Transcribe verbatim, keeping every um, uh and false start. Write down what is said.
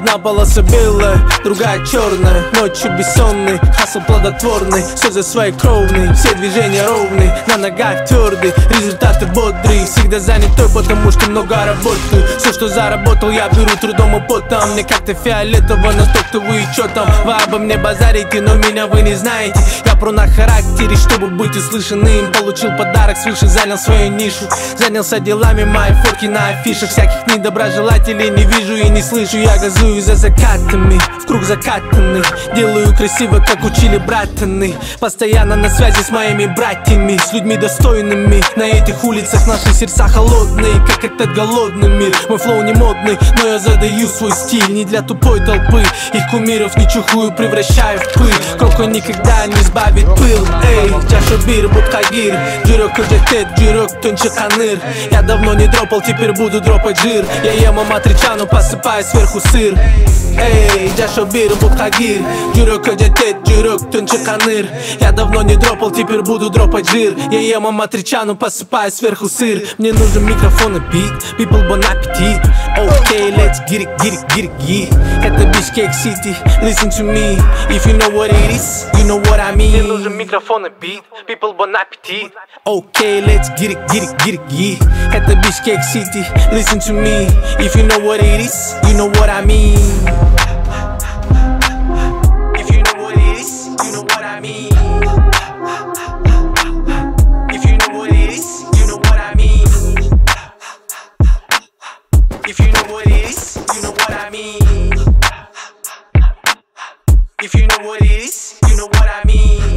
Одна полоса белая, другая черная. Ночью бессонный, хасл плодотворный. Слезы свои кровные, все движения ровные. На ногах твердый, результаты бодрые. Всегда занятой, потому что много работаю. Все, что заработал, я беру трудом и потом. Мне как-то фиолетово, настолько вы и чё там. Вы обо мне базарите, но меня вы не знаете. Я про на характере, чтобы быть услышанным. Получил подарок свыше, занял свою нишу. Занялся делами, мои фотки на афишах. Всяких недоброжелателей не вижу и не слышу. Я газую за закатами, в круг закатанных. Делаю красиво, как учили братаны. Постоянно на связи с моими братьями, с людьми достойными. На этих улицах наши сердца холодные, как этот голодный мир. Мой флоу не модный, но я задаю свой стиль. Не для тупой толпы, их кумиров не чухую, превращаю в пыль. Коко никогда не сбавит пыл. Эй, чаша бир, будхагир. Джурок кожетет, джурок тонче каныр. Я давно не дропал, теперь буду дропать жир. Я ем аматричану, посыпаю сверху сыр. Эй, чаша бир, будхагир. Джурок кожетет, джурок тонче каныр. Я давно не дропал, теперь буду дропать жир. Я ем аматричану, посыпаю сверху сыр. Мне нужен микрофон и бит, people bon appetit. Okay, let's get it, get it, get it, yeah. Это Бишкек City, listen to me. If you know what it is, you know what I mean. Мне нужен микрофон и бит, people bon appetit. Okay, let's get it, get it, get it, yeah. Это Бишкек City, listen to me. If you know what it is, you know what I mean. If you know what it is, you know what I mean. If you know what it is, you know what I mean. If you know what it is, you know what I mean. If you know what it is, you know what I mean.